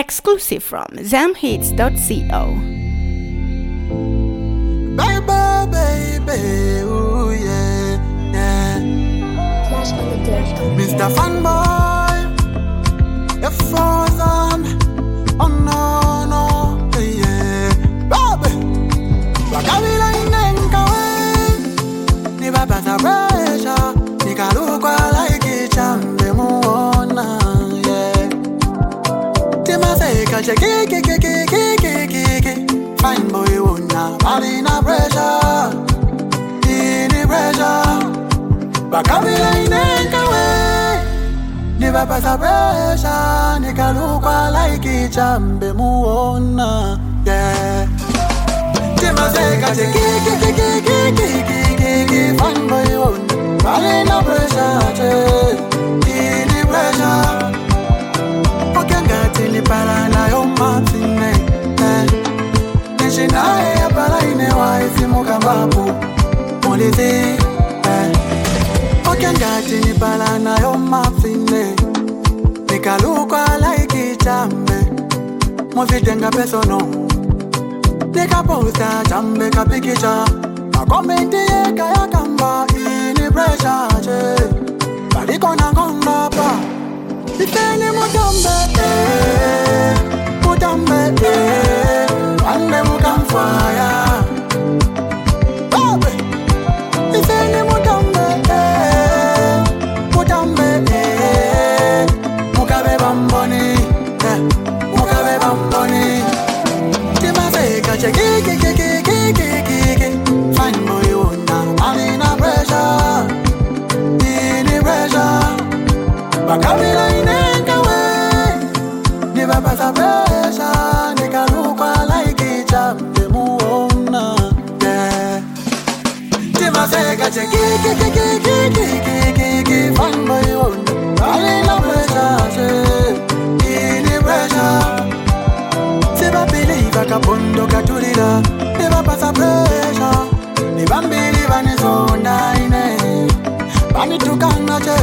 Exclusive from zamhits.co. Baby, ooh yeah, yeah. Flash on the dirt. Mr. Fanboy, your frozen. Oh no, yeah. Baby, wakabila inenka we. Niba pasa pressure, nikalukwa like chambe muona, yeah. Tima seka cheki. Fine boy una body na pressure, in pressure. Bakabila inenka we. Niba pasa pressure, nikalukwa like chambe muona, yeah. Tima seka cheki. Fine boy una body na pressure, in pressure. Okangati ni para na yo matine, nishinae ya para inewa isi mukambapu Muliti, okangati ni para na yo matine, nikalukwa like chambe Muvitenga pesono, nikaposta chambe kapikicha Makomenti yeka ya kamba ini pressure, baliko na konda pa Ifeni mutambe, ande mukamfaya. Babe, ifeni mutambe, mukabe bamboni, Timaseka cheki. Fine boy una, alina pressure, ini pressure. Bakabila inenka we. Niba pasa pressure, nikalukwa like chambe muona, yeah. Timaseka cheki. Fine boy una, alina pressure, ini pressure. Siba believe kapondo katulira. Niba pasa pressure, niba mbili vanizonda ine. Vanitukana che.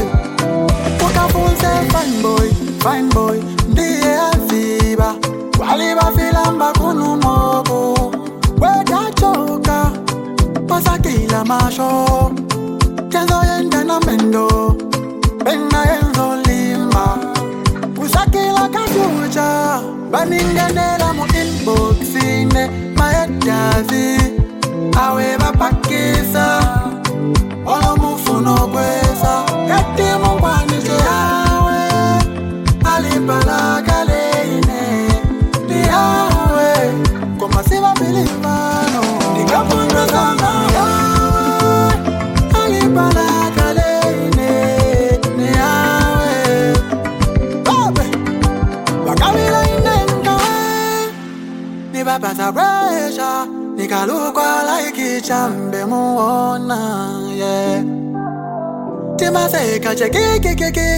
Fine boy, ndiye aziba Waliba filamba kunumogo Weka choka Pasakila masho Kenzo yenda na mendo Bena yenzo limba Usakila kakucha Baningenela mu inboxine Maetazi Awe bapakisa Olo mufuno kweza Yati mungwanishe yawe Alipala kaleine Niyawe Koma siva bilivano Nikapunga sana yawe Alipala kaleine Niyawe Babe Wakabila inenga we Niba pasa pressure Nikalukwa like chambe muona, yeah. Timaseka cheki.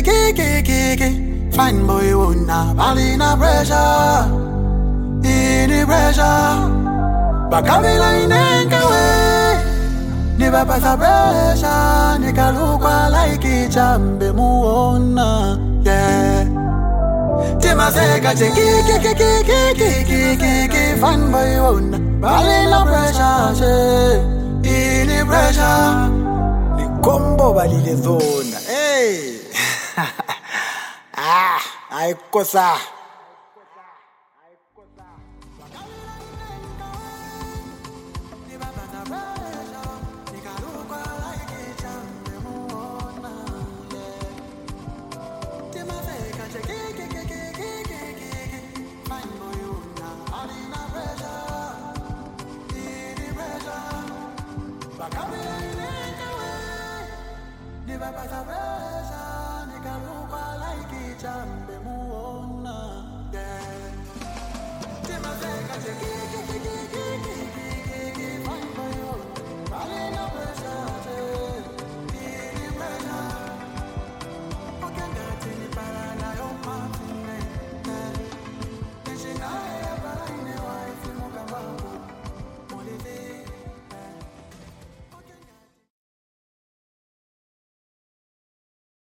Fine boy una body na pressure, ini pressure. Bakabila inenka we. Niba pasa pressure, nikalukwa like chambe muona, yeah. Timaseka cheki. Fine boy una body na pressure, ini pressure. Kombo balile zona, hey. Ay kosa.